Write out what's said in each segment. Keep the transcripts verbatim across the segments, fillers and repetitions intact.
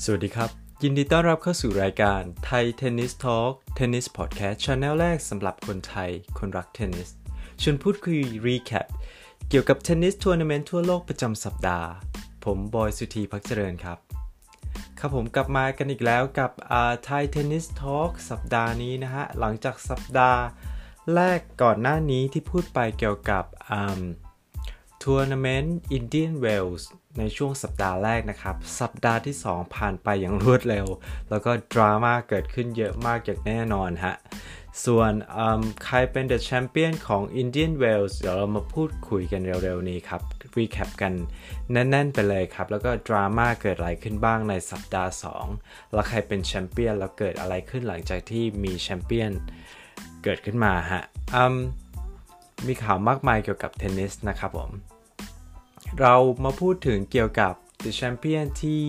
สวัสดีครับยินดีต้อนรับเข้าสู่รายการไทยเทนนิสทอล์กเทนนิสพอดแคสต์ Channel แรกสำหรับคนไทยคนรักเทนนิสชวนพูดคุยรีแคปเกี่ยวกับเทนนิสทัวร์นาเมนต์ทั่วโลกประจำสัปดาห์ผมบอยสุธีพักเจริญครับครับผมกลับมากันอีกแล้วกับไทยเทนนิสทอล์กสัปดาห์นี้นะฮะหลังจากสัปดาห์แรกก่อนหน้านี้ที่พูดไปเกี่ยวกับทัวร์นาเมนต์ Indian Wells ในช่วงสัปดาห์แรกนะครับสัปดาห์ที่สองผ่านไปอย่างรวดเร็วแล้วก็ดราม่าเกิดขึ้นเยอะมากอย่างแน่นอนฮะส่วนใครเป็น The Champion ของ Indian Wells เดี๋ยวเรามาพูดคุยกันเร็วๆนี้ครับรีแคปกันแน่นๆไปเลยครับแล้วก็ดราม่าเกิดอะไรขึ้นบ้างในสัปดาห์สองแล้วใครเป็นแชมเปี้ยนแล้วเกิดอะไรขึ้นหลังจากที่มีแชมเปี้ยนเกิดขึ้นมาฮะมีข่าวมากมายเกี่ยวกับเทนนิสนะครับผมเรามาพูดถึงเกี่ยวกับ The Champion ที่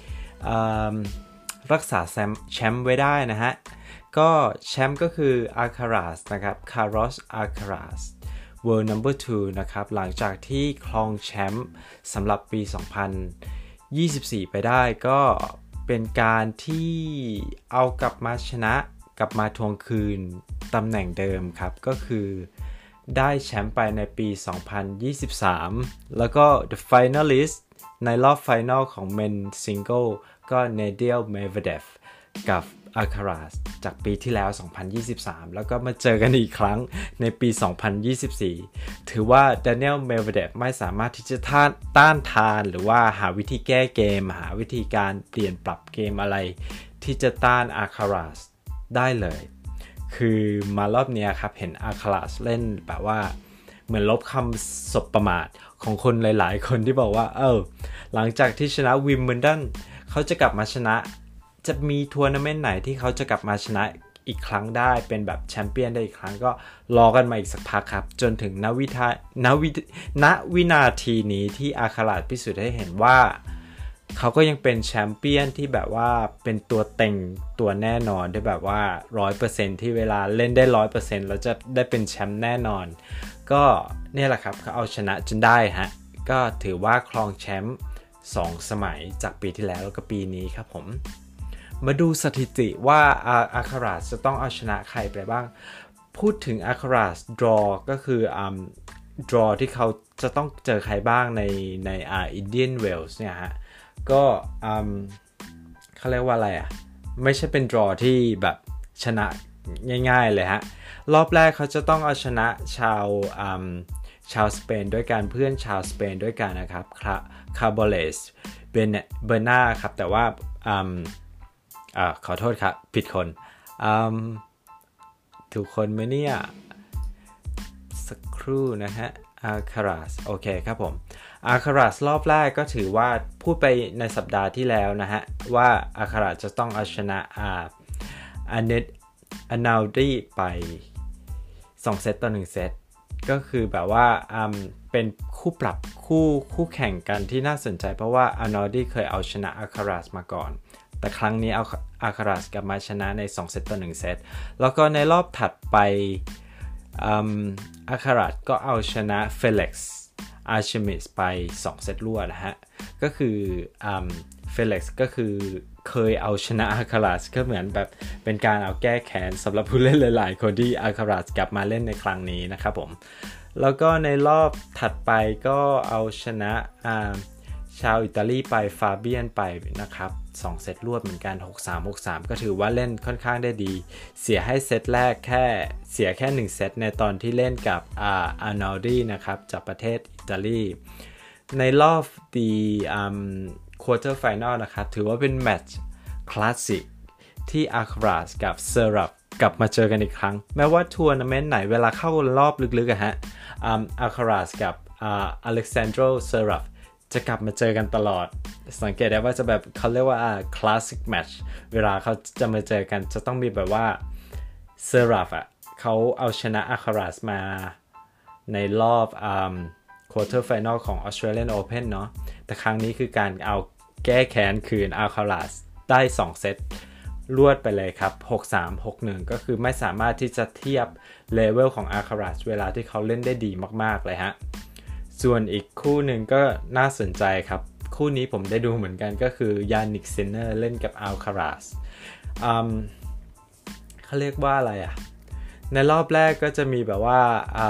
รักษาแชมป์ไว้ได้นะฮะก็แชมป์ก็คือ Alcaraz นะครับ Carlos Alcaraz World Number ทู นะครับหลังจากที่ครองแชมป์สำหรับปี สองพันยี่สิบสี่ ไปได้ก็เป็นการที่เอากลับมาชนะกลับมาทวงคืนตำแหน่งเดิมครับก็คือได้แชมป์ไปในปี สองพันยี่สิบสาม แล้วก็ The Finalist ในรอบไฟนอลของ Men Single ก็ Nadal Medvedev กับ Alcaraz จากปีที่แล้ว สองพันยี่สิบสาม แล้วก็มาเจอกันอีกครั้งในปี สองพันยี่สิบสี่ ถือว่า Daniel Medvedev ไม่สามารถที่จะต้านต้านทานหรือว่าหาวิธีแก้เกมหาวิธีการเปลี่ยนปรับเกมอะไรที่จะต้าน Alcaraz ได้เลยคือมารอบนี้ครับเห็นอาคาราสเล่นแบบว่าเหมือนลบคำสบประมาทของคนหลายๆคนที่บอกว่าเออหลังจากที่ชนะวิมเบิลดันเขาจะกลับมาชนะจะมีทัวร์นาเมนต์ไหนที่เขาจะกลับมาชนะอีกครั้งได้เป็นแบบแชมเปี้ยนได้อีกครั้งก็รอกันมาอีกสักพักครับจนถึงณวิทาณวิณวินาทีนี้ที่อาคาราสพิสูจน์ให้เห็นว่าเขาก็ยังเป็นแชมเปี้ยนที่แบบว่าเป็นตัวเต็งตัวแน่นอนได้แบบว่า ร้อยเปอร์เซ็นต์ ที่เวลาเล่นได้ ร้อยเปอร์เซ็นต์ แล้วจะได้เป็นแชมป์แน่นอนก็เนี่ยแหละครับเขาเอาชนะจนได้ฮะก็ถือว่าครองแชมป์สองสมัยจากปีที่แล้วแล้วก็ปีนี้ครับผมมาดูสถิติว่าอาคาราสจะต้องเอาชนะใครไปบ้างพูดถึงอาคาราส draw ก็คืออ่า draw ที่เขาจะต้องเจอใครบ้างในในอ่า Indian Wells เนี่ยฮะก็เขาเรียกว่าอะไรอ่ะไม่ใช่เป็น draw ที่แบบชนะง่ายๆเลยฮะรอบแรกเขาจะต้องเอาชนะชาวชาวสเปนด้วยกันเพื่อนชาวสเปนด้วยกันนะครับคาร์โบเลสเบอร์นาครับแต่ว่าอ่าขอโทษครับผิดคนถูกคนไหมเนี่ยสักครู่นะฮะอาคาราสโอเคครับผมอาคาราสรอบแรกก็ถือว่าพูดไปในสัปดาห์ที่แล้วนะฮะว่าอาคาราสจะต้องเอาชนะอาอาเนตอานาลดีไปสองเซตต่อหนึ่งเซตก็คือแบบว่าอืมเป็นคู่ปรับคู่คู่แข่งกันที่น่าสนใจเพราะว่าอานาลดีเคยเอาชนะอาคาราสมาก่อนแต่ครั้งนี้เอาอาคาราสกลับมาชนะในสองเซตต่อหนึ่งเซตแล้วก็ในรอบถัดไปอาคาราสก็เอาชนะเฟเล็กซ์อาร์ชิมิสไปสองเซตรวดนะฮะก็คืออ่าเฟเล็กซ์ก็คือเคยเอาชนะอาคาราสก็เหมือนแบบเป็นการเอาแก้แค้นสำหรับผู้เล่นหลายๆคนที่อาคาราสกลับมาเล่นในครั้งนี้นะครับผมแล้วก็ในรอบถัดไปก็เอาชนะอ่าชาวอิตาลีไปฟาเบียนไปนะครับสองเซตรวดเหมือนกัน หกสาม หกสาม ก็ถือว่าเล่นค่อนข้างได้ดีเสียให้เซตแรกแค่เสียแค่หนึ่งเซตในตอนที่เล่นกับอ่าอาร์นอลดีนะครับจากประเทศอิตาลีในรอบดีอืมควอเตอร์ไฟนอลนะครับถือว่าเป็นแมตช์คลาสสิกที่อาคาราสกับเซอรับกลับมาเจอกันอีกครั้งแม้ว่าทัวร์นาเมนต์ไหนเวลาเข้ารอบลึกๆอะฮะอาคาราสกับอเล็กซานโดรเซอรับจะกลับมาเจอกันตลอดสังเกตได้ว่าจะแบบเขาเรียกว่าคลาสสิกแมตช์เวลาเขาจะมาเจอกันจะต้องมีแบบว่าเซอรับอ่ะเขาเอาชนะอาคาราสมาในรอบอ่าควอเตอร์ไฟนอลของ Australian Open เนาะแต่ครั้งนี้คือการเอาแก้แค้นคืนอาคาราสได้สองเซตรวดไปเลยครับ หกสาม หกหนึ่ง ก็คือไม่สามารถที่จะเทียบเลเวลของอาคาราสเวลาที่เขาเล่นได้ดีมากๆเลยฮะส่วนอีกคู่หนึ่งก็น่าสนใจครับคู่นี้ผมได้ดูเหมือนกันก็คือยานิกซินเนอร์เล่นกับอัลคาราสเขาเรียกว่าอะไรอ่ะในรอบแรกก็จะมีแบบว่า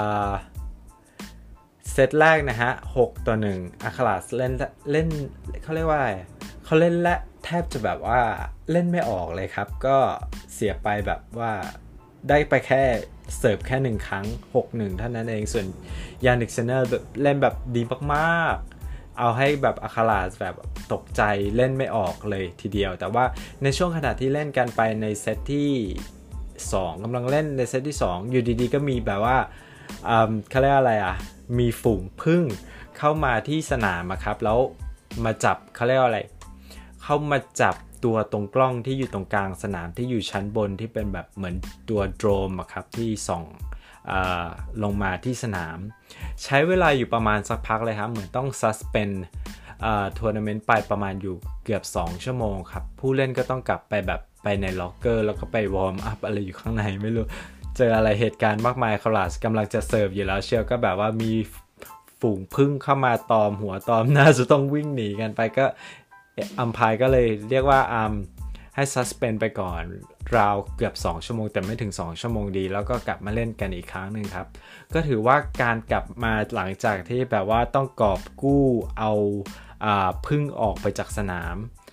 เซตแรกนะฮะหกต่อหนึ่งอัลคาราสเล่นเล่นเขาเรียกว่าอะไรเขาเล่นและแทบจะแบบว่าเล่นไม่ออกเลยครับก็เสียไปแบบว่าได้ไปแค่เสิร์ฟแค่หนึ่งครั้ง หกหนึ่ง เท่านั้นเองส่วนยานิกซินเนอร์เล่นแบบดีมากๆเอาให้แบบอัลคาราสแบบตกใจเล่นไม่ออกเลยทีเดียวแต่ว่าในช่วงขณะที่เล่นกันไปในเซตที่สองกำลังเล่นในเซตที่สองอยู่ดีๆก็มีแบบว่าเขาเรียกอะไรอ่ะมีฝูงผึ้งเข้ามาที่สนามครับแล้วมาจับเขาเรียกอะไรเข้ามาจับตัวตรงกล้องที่อยู่ตรงกลางสนามที่อยู่ชั้นบนที่เป็นแบบเหมือนตัวโดรมครับที่ส่องลงมาที่สนามใช้เวลาอยู่ประมาณสักพักเลยครับเหมือนต้องซัสเพนทัวร์นาเมนต์ไปประมาณอยู่เกือบสองชั่วโมงครับผู้เล่นก็ต้องกลับไปแบบไปในล็อกเกอร์แล้วก็ไปวอร์มอัพอะไรอยู่ข้างในไม่รู้เจออะไรเหตุการณ์มากมายคาราสกำลังจะเสิร์ฟอยู่แล้วเชียวก็แบบว่ามีฝูงผึ้งเข้ามาตอมหัวตอมหน้าจะต้องวิ่งหนีกันไปก็อัมพายก็เลยเรียกว่าอัมให้ซัสเพนไปก่อนราวเกือบสองชั่วโมงแต่ไม่ถึงสองชั่วโมงดีแล้วก็กลับมาเล่นกันอีกครั้งหนึ่งครับก็ถือว่าการกลับมาหลังจากที่แบบว่าต้องกอบกู้เอาอ่าผึ้งออกไปจากสนาม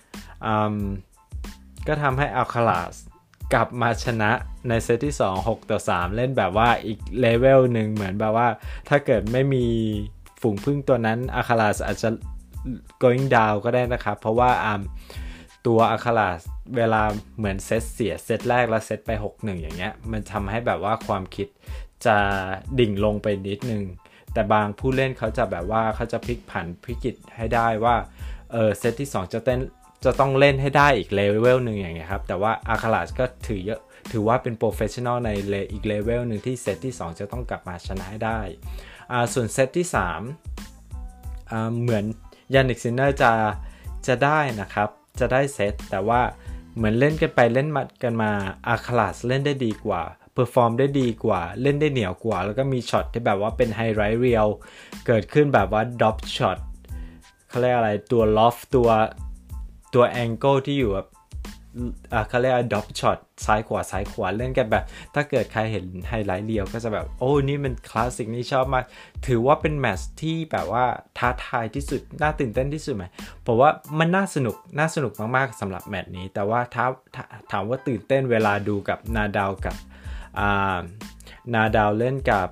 ก็ทำให้อัลคาราสกลับมาชนะในเซตที่สอง หกต่อสามเล่นแบบว่าอีกเลเวลหนึ่งเหมือนแบบว่าถ้าเกิดไม่มีฝูงผึ้งตัวนั้นอัลคาราสอาจจะ going down ก็ได้นะครับเพราะว่าตัวอัลคาราสเวลาเหมือนเซตเสียเซตแรกแล้วเซตไป หกหนึ่ง อย่างเงี้ยมันทำให้แบบว่าความคิดจะดิ่งลงไปนิดนึงแต่บางผู้เล่นเขาจะแบบว่าเขาจะพลิกผันพลิกิจให้ได้ว่าเออเซตที่สองจะเต้นจะต้องเล่นให้ได้อีกเลเวลนึงอย่างเงี้ยครับแต่ว่าอัลคาราสก็ถือเยอะถือว่าเป็นโปรเฟสชั่นอลในอีกเลเวลนึงที่เซตที่สองจะต้องกลับมาชนะให้ได้อ่าส่วนเซตที่สามอ่าเหมือนยานิกซินเนอร์จะจะได้นะครับจะได้เซตแต่ว่าเหมือนเล่นกันไปเล่นมากันมาอัลคาราสเล่นได้ดีกว่าเพอร์ฟอร์มได้ดีกว่าเล่นได้เหนียวกว่าแล้วก็มีช็อตที่แบบว่าเป็นไฮไลท์เรียลเกิดขึ้นแบบว่าดรอปช็อตเขาเรียกอะไรตัวลอฟตัวตัวแองเกิลที่อยู่แบบอ่าเขาเรียกว่าดรอปช็อตซ้ายขวาซ้ายขวาเล่นกันแบบถ้าเกิดใครเห็นไฮไลท์เรียลก็จะแบบโอ้นี่มันคลาสสิกนี่ชอบมากถือว่าเป็นแมตช์ที่แบบว่าท้าทายที่สุดน่าตื่นเต้นที่สุดไหมผมว่ามันน่าสนุกน่าสนุกมากๆสำหรับแมตช์นี้แต่ว่าถ้าถามว่าตื่นเต้นเวลาดูกับนาดาลกับนาดาลเล่นกับ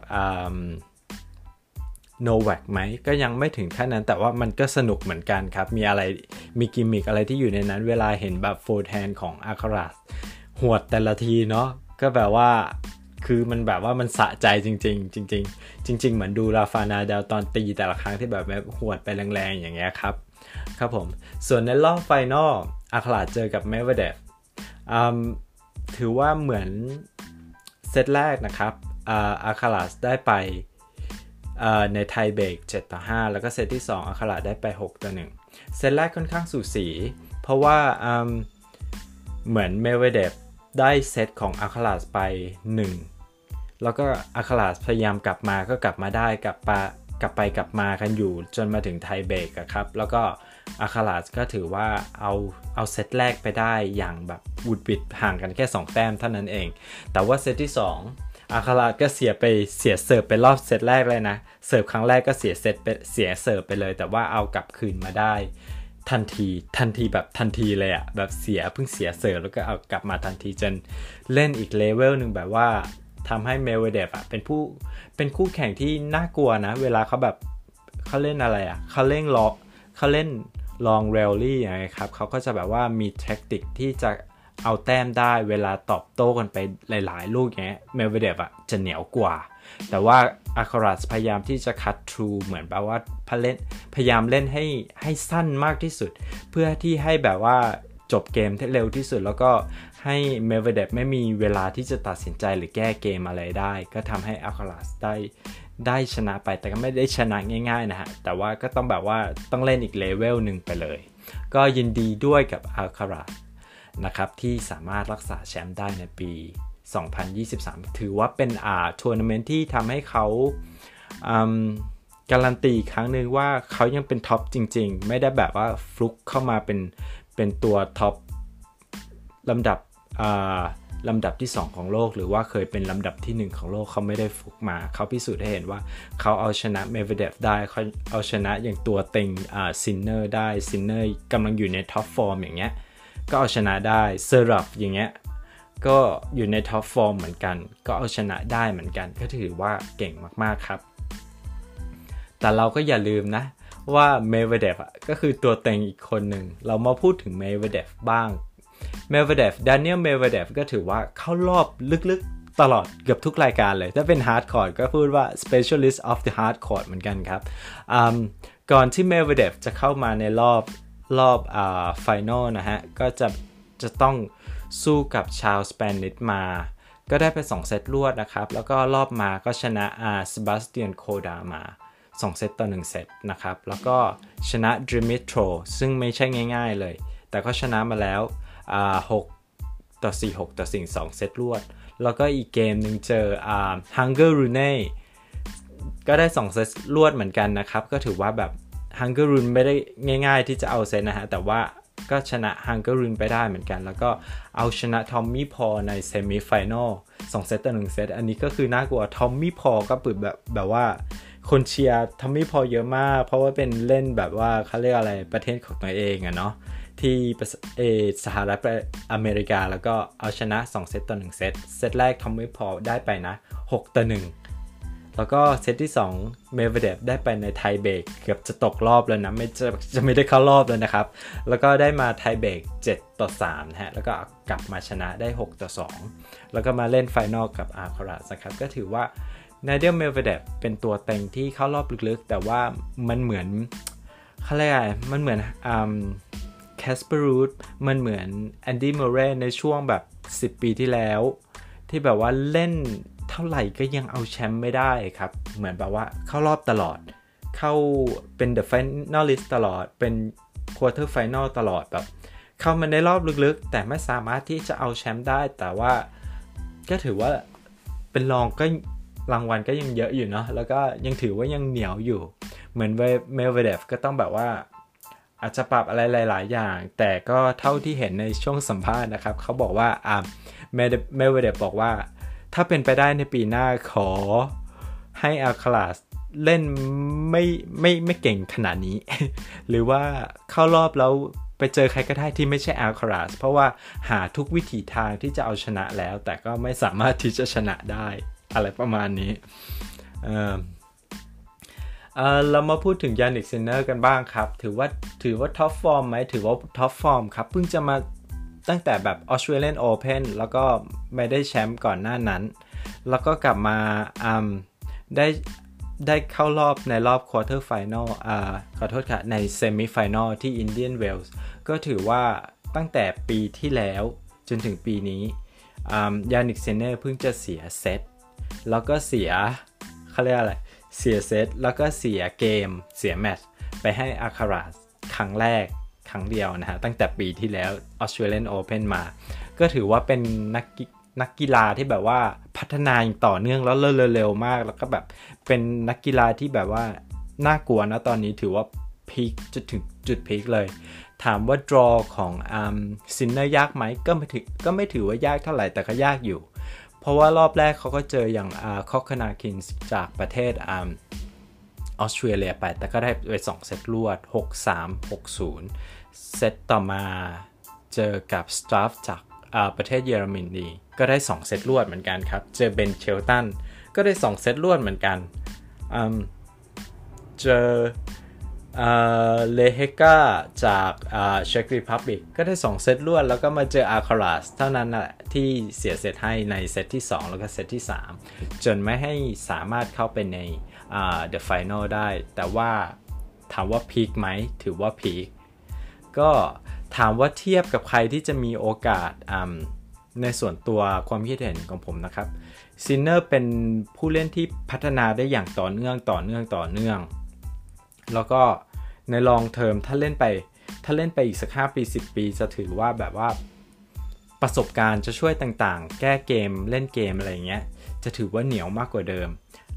โนแวคไหมก็ยังไม่ถึงขั้นนั้นแต่ว่ามันก็สนุกเหมือนกันครับมีอะไรมีกิมมิกอะไรที่อยู่ในนั้นเวลาเห็นแบบโฟร์แฮนด์ของอัลคาราสหวดแต่ละทีเนาะก็แบบว่าคือมันแบบว่ามันสะใจจริงๆจริงๆจริงๆเหมือนดูราฟานาดาลตอนตีแต่ละครั้งที่แบบแบบหวดไปแรงๆอย่างเงี้ยครับครับผมส่วนในรอบไฟนอลอัลคาราสเจอกับเมเวเดฟถือว่าเหมือนเซตแรกนะครับอัลคาราสได้ไปในไทเบรกเจ็ดต่อห้าแล้วก็เซตที่สองอัลคาราสได้ไปหกต่อหนึ่งเซตแรกค่อนข้างสูสีเพราะว่าเหมือนเมเวเดฟได้เซตของอัลคาราสไปหนึ่งแล้วก็อัลคาราสพยายามกลับมาก็กลับมาได้กลับไปกลับไปกลับมากันอยู่จนมาถึงไทเบรกครับแล้วก็อัลคาราสก็ถือว่าเอาเอาเซตแรกไปได้อย่างแบบวุดวิดห่างกันแค่สองแต้มเท่านั้นเองแต่ว่าเซตที่สองอัลคาราสก็เสียไปเสียเสิร์ฟไปรอบเซตแรกเลยนะเสิร์ฟครั้งแรกก็เสียเซตไปเสียเสิร์ฟไปเลยแต่ว่าเอากลับคืนมาได้ทันทีทันทีแบบทันทีเลยอะแบบเสียเพิ่งเสียเสิร์ฟแล้วก็เอากลับมาทันทีจนเล่นอีกเลเวลนึงแบบว่าทำให้เมเวเดฟอะเป็นผู้เป็นคู่แข่งที่น่ากลัวนะเวลาเขาแบบเขาเล่นอะไรอะเขาเล่นล็อกเขาเล่นลองเรลลี่อย่างเงี้ยครับเขาก็จะแบบว่ามีแทคติกที่จะเอาแต้มได้เวลาตอบโต้กันไปหลายๆลูกอย่างเงี้ยเมเวเดฟอะจะเหนียวกว่าแต่ว่าอัลคาราสพยายามที่จะคัตทรูเหมือนแบบว่าพยายามเล่นให้ให้สั้นมากที่สุดเพื่อที่ให้แบบว่าจบเกมที่เร็วที่สุดแล้วก็ให้เมเวเดฟไม่มีเวลาที่จะตัดสินใจหรือแก้เกมอะไรได้ก็ทำให้อัลคาราสได้ได้ชนะไปแต่ก็ไม่ได้ชนะง่ายๆนะฮะแต่ว่าก็ต้องแบบว่าต้องเล่นอีกเลเวลหนึ่งไปเลยก็ยินดีด้วยกับอัลคาราสนะครับที่สามารถรักษาแชมป์ได้ในปีสองพันยี่สิบสามถือว่าเป็นอ่าทัวร์นาเมนต์ที่ทำให้เขาการันตีอีกครั้งหนึ่งว่าเขายังเป็นท็อปจริงๆไม่ได้แบบว่าฟลุกเข้ามาเป็นเป็นตัวท็อปลำดับอ่าลำดับที่สองของโลกหรือว่าเคยเป็นลำดับที่หนึ่งของโลกเขาไม่ได้ฟลุกมาเขาพิสูจน์ให้เห็นว่าเขาเอาชนะเมเวเดฟได้เขาเอาชนะอย่างตัวเต็งอ่าซินเนอร์ได้ซินเนอร์กำลังอยู่ในท็อปฟอร์มอย่างเงี้ยก็เอาชนะได้เซอร์รับอย่างเงี้ยก็อยู่ในท็อปฟอร์มเหมือนกันก็เอาชนะได้เหมือนกันก็ถือว่าเก่งมากๆครับแต่เราก็อย่าลืมนะว่าเมเวเดฟก็คือตัวเต็งอีกคนหนึ่งเรามาพูดถึงเมเวเดฟบ้างเมเวเดฟดานิเอลเมเวเดฟก็ถือว่าเข้ารอบลึกๆตลอดเกือบทุกรายการเลยถ้าเป็นฮาร์ดคอร์ดก็พูดว่า specialist of the hard court เหมือนกันครับก่อนที่เมเวเดฟจะเข้ามาในรอบรอบอ่าไฟนอลนะฮะก็จะจะต้องสู้กับชาวสเปนิชมาก็ได้ไปสองเซตรวดนะครับแล้วก็รอบมาก็ชนะอาเซบาสเตียนโคดามาสองเซตต่อหนึ่งเซตนะครับแล้วก็ชนะดิมิโตรซึ่งไม่ใช่ง่ายๆเลยแต่ก็ชนะมาแล้วอ่าหกต่อสี่ หกต่อสี่ สองเซตรวดแล้วก็อีกเกมหนึ่งเจออ่าฮังเกอร์รูเน่ก็ได้สองเซตรวดเหมือนกันนะครับก็ถือว่าแบบฮังเกอร์รูนไม่ได้ง่ายๆที่จะเอาเซตนะฮะแต่ว่าก็ชนะฮังเกอร์รูนไปได้เหมือนกันแล้วก็เอาชนะทอมมี่พอลในเซมิไฟนอลสองเซตต่อหนึ่งเซตอันนี้ก็คือน่ากลัวทอมมี่พอลก็เปิดแบบแบบว่าคนเชียร์ทอมมี่พอลเยอะมากเพราะว่าเป็นเล่นแบบว่าเขาเรียกอะไรประเทศของตัวเองอะเนาะที่เอสหรัฐอเมริกาแล้วก็เอาชนะสองเซตต่อหนึ่งเซตเซตแรกทอมมี่พอลได้ไปนะหกต่อหนึ่งแล้วก็เซตที่สองเมเวเดฟได้ไปในไทเบรกเกือบจะตกรอบแล้วนะไม่จะจะไม่ได้เข้ารอบแล้วนะครับแล้วก็ได้มาไทเบรกเจ็ดต่อสามนะฮะแล้วก็กลับมาชนะได้หกต่อสองแล้วก็มาเล่นไฟนอลกับอาร์คาราสนะครับก็ถือว่านาเดียลเมเวเดฟเป็นตัวเต็งที่เข้ารอบลึกๆแต่ว่ามันเหมือนเขาเรียกอะไรมันเหมือนอ่าแคสเปอรูทมันเหมือนแอนดี้มูเรย์ในช่วงแบบสิบปีที่แล้วที่แบบว่าเล่นเท่าไหร่ก็ยังเอาแชมป์ไม่ได้ครับเหมือนแบบว่าเข้ารอบตลอดเข้าเป็น The Finalist ตลอดเป็น Quarter Final ตลอดแบบเข้ามาในรอบลึกๆแต่ไม่สามารถที่จะเอาแชมป์ได้แต่ว่าก็ถือว่าเป็นรองก็รางวัลก็ยังเยอะอยู่เนาะแล้วก็ยังถือว่ายังเหนียวอยู่เหมือนเมเวเดฟก็ต้องแบบว่าอาจจะปรับอะไรหลายๆอย่างแต่ก็เท่าที่เห็นในช่วงสัมภาษณ์นะครับเขาบอกว่าอ่าเมเวเดฟบอกว่าถ้าเป็นไปได้ในปีหน้าขอให้อัลคาราสเล่นไม่ไม่ไม่เก่งขนาดนี้ หรือว่าเข้ารอบแล้วไปเจอใครก็ได้ที่ไม่ใช่อัลคาราสเพราะว่าหาทุกวิถีทางที่จะเอาชนะแล้วแต่ก็ไม่สามารถที่จะชนะได้อะไรประมาณนี้เอ่อเอ่อเรามาพูดถึงยานิกซินเนอร์กันบ้างครับถือว่าถือว่าท็อปฟอร์มไหมถือว่าท็อปฟอร์มครับเพิ่งจะมาตั้งแต่แบบ Australian Open แล้วก็ไม่ได้แชมป์ก่อนหน้านั้นแล้วก็กลับมาอืมได้ได้เข้ารอบในรอบ Quarter Final อ่าขอโทษค่ะใน Semi Final ที่ Indian Wells ก็ถือว่าตั้งแต่ปีที่แล้วจนถึงปีนี้ยานิกซินเนอร์เพิ่งจะเสียเซตแล้วก็เสียเขาเรียกอะไรเสียเซตแล้วก็เสียเกมเสียแมตช์ไปให้อัลคาราสครั้งแรกครั้งเดียวนะฮะตั้งแต่ปีที่แล้ว Australian Open มาก็ถือว่าเป็นนักนักกีฬาที่แบบว่าพัฒนาอย่างต่อเนื่องแล้วเร็วๆมากแล้วก็แบบเป็นนักกีฬาที่แบบว่าน่ากลัวนะตอนนี้ถือว่าพีคจุดถึงจุดพีคเลยถามว่า draw ของอ่าซินเนอร์ยากไหมก็ไม่ถือก็ไม่ถือว่ายากเท่าไหร่แต่ก็ยากอยู่เพราะว่ารอบแรกเขาก็เจออย่างอ่าคอกคนาคินส์จากประเทศอ่าออสเตรเลียไปแต่ก็ได้ไปสองเซตรวด หกสาม หกศูนย์ เซตต่อมาเจอกับสตาฟจากประเทศเยอรมนีก็ได้สองเซตรวดเหมือนกันครับเจอเบนเชลตันก็ได้สองเซตรวดเหมือนกันเจอเลเฮกาจากเช็กรีพับลิกก็ได้สองเซตรวดแล้วก็มาเจออาร์คาราสเท่านั้นแหละที่เสียเซตให้ในเซตที่สองแล้วก็เซตที่สามจนไม่ให้สามารถเข้าไปในThe Final ได้แต่ว่าถามว่าพีคไหมถือว่าพีคก็ถามว่าเทียบกับใครที่จะมีโอกาสในส่วนตัวความคิดเห็นของผมนะครับซินเนอร์เป็นผู้เล่นที่พัฒนาได้อย่างต่อเนื่องต่อเนื่องต่อเนื่องแล้วก็ในลองเทอมถ้าเล่นไปถ้าเล่นไปอีกสักห้าปีสิบปีจะถือว่าแบบว่าประสบการณ์จะช่วยต่างๆแก้เกมเล่นเกมอะไรอย่างเงี้ยจะถือว่าเหนียวมากกว่าเดิม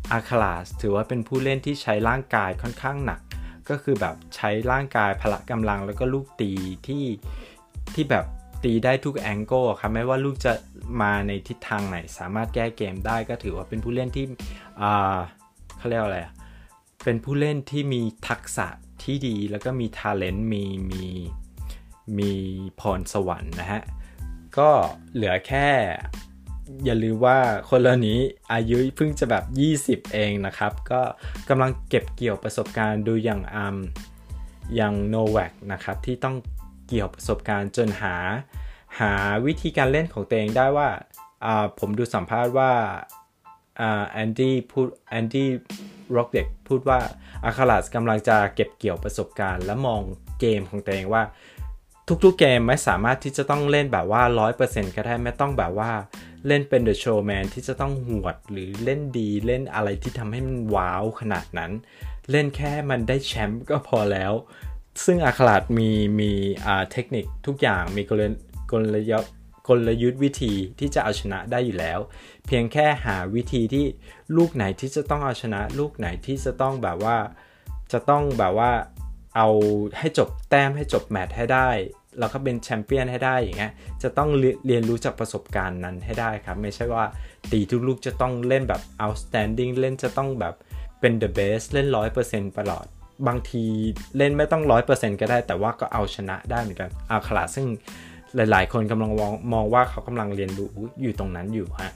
อาคาราสถือว่าเป็นผู้เล่นที่ใช้ร่างกายค่อนข้างหนักก็คือแบบใช้ร่างกายพละกำลังแล้วก็ลูกตีที่ที่แบบตีได้ทุกแองเกิลครับไม่ว่าลูกจะมาในทิศทางไหนสามารถแก้เกมได้ก็ถือว่าเป็นผู้เล่นที่อ่าเขาเรียกอะไรอ่ะเป็นผู้เล่นที่มีทักษะที่ดีแล้วก็มี talent มีมีมีพรสวรรค์นะฮะก็เหลือแค่อย่าลืมว่าคนเหล่านี้อายุเพิ่งจะแบบยี่สิบเองนะครับก็กำลังเก็บเกี่ยวประสบการณ์ดูอย่างอัมอย่างโนแวคนะครับที่ต้องเกี่ยวประสบการณ์จนหาหาวิธีการเล่นของตัวเองได้ว่าผมดูสัมภาษณ์ว่าแอนดี้พูดแอนดี้ร็อกเด็กพูดว่าอาคาราสกำลังจะเก็บเกี่ยวประสบการณ์และมองเกมของตัวเองว่าทุกๆเกมไม่สามารถที่จะต้องเล่นแบบว่า ร้อยเปอร์เซ็นต์ ก็ได้ไม่ต้องแบบว่าเล่นเป็น The Showman ที่จะต้องหวดหรือเล่นดีเล่นอะไรที่ทำให้มันว้าวขนาดนั้นเล่นแค่มันได้แชมป์ก็พอแล้วซึ่งอาคาราสมีมีอ่าเทคนิคทุกอย่างมีกลกลยุทธ์กลยุทธ์วิธีที่จะเอาชนะได้อยู่แล้วเพียงแค่หาวิธีที่ลูกไหนที่จะต้องเอาชนะลูกไหนที่จะต้องแบบว่าจะต้องแบบว่าเอาให้จบแต้มให้จบแมตช์ให้ได้แล้วก็เป็นแชมเปี้ยนให้ได้อย่างเงี้ยจะต้องเรียนรู้จากประสบการณ์นั้นให้ได้ครับไม่ใช่ว่าตีทุกลูกจะต้องเล่นแบบ outstanding เล่นจะต้องแบบเป็น the best เล่น ร้อยเปอร์เซ็นต์ ตลอดบางทีเล่นไม่ต้อง ร้อยเปอร์เซ็นต์ ก็ได้แต่ว่าก็เอาชนะได้เหมือนกันอาคาราซึ่งหลายๆคนกำลังมองมองว่าเขากำลังเรียนรู้อยู่ตรงนั้นอยู่ฮะ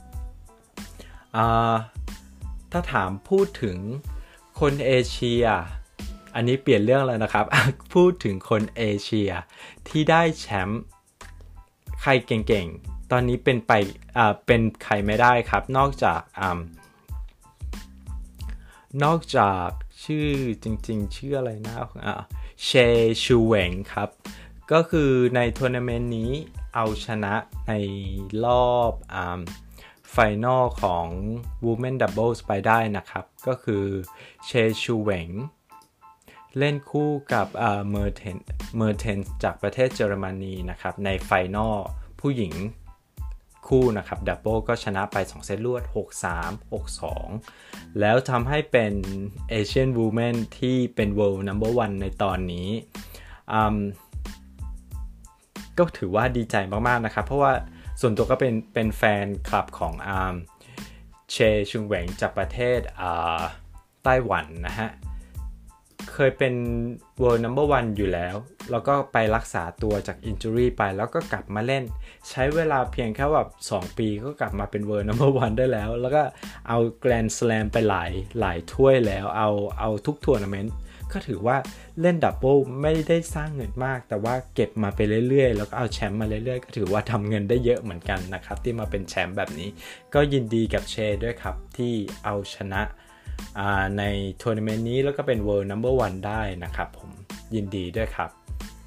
ถ้าถามพูดถึงคนเอเชียอันนี้เปลี่ยนเรื่องแล้วนะครับพูดถึงคนเอเชียที่ได้แชมป์ใครเก่งๆตอนนี้เป็นไปอ่าเป็นใครไม่ได้ครับนอกจากอ่านอกจากชื่อจริงๆชื่ออะไรนะอ่าเชชูเหวงครับก็คือในทัวร์นาเมนต์นี้เอาชนะในรอบอ่าไฟนอลของ Women Doubles ไปได้นะครับก็คือเชชูเหวงเล่นคู่กับเอ่อเมอร์เทนเมอร์เทนจากประเทศเยอรมนีนะครับในไฟนอลผู้หญิงคู่นะครับดับเบิลก็ชนะไปสองเซตรวด หกสาม หกสอง แล้วทำให้เป็น Asian Women ที่เป็น World Number วันในตอนนี้ก็ถือว่าดีใจมากๆนะครับเพราะว่าส่วนตัวก็เป็นเป็นแฟนคลับของเชชุงเหวงจากประเทศไต้หวันนะฮะเคยเป็น World Number วันอยู่แล้วแล้วก็ไปรักษาตัวจาก Injury ไปแล้วก็กลับมาเล่นใช้เวลาเพียงแค่แบบสองปีก็กลับมาเป็น World Number วันได้แล้วแล้วก็เอา Grand Slam ไปหลายหลายถ้วยแล้วเอาเอาทุกทัวร์นาเมนต์ก็ถือว่าเล่นดับเบิลไม่ได้สร้างเงินมากแต่ว่าเก็บมาไปเรื่อยๆแล้วก็เอาแชมป์มาเรื่อยๆก็ถือว่าทำเงินได้เยอะเหมือนกันนะครับที่มาเป็นแชมป์แบบนี้ก็ยินดีกับเชด้วยครับที่เอาชนะในทัวร์นาเมนต์นี้แล้วก็เป็น World Number วันได้นะครับผมยินดีด้วยครับ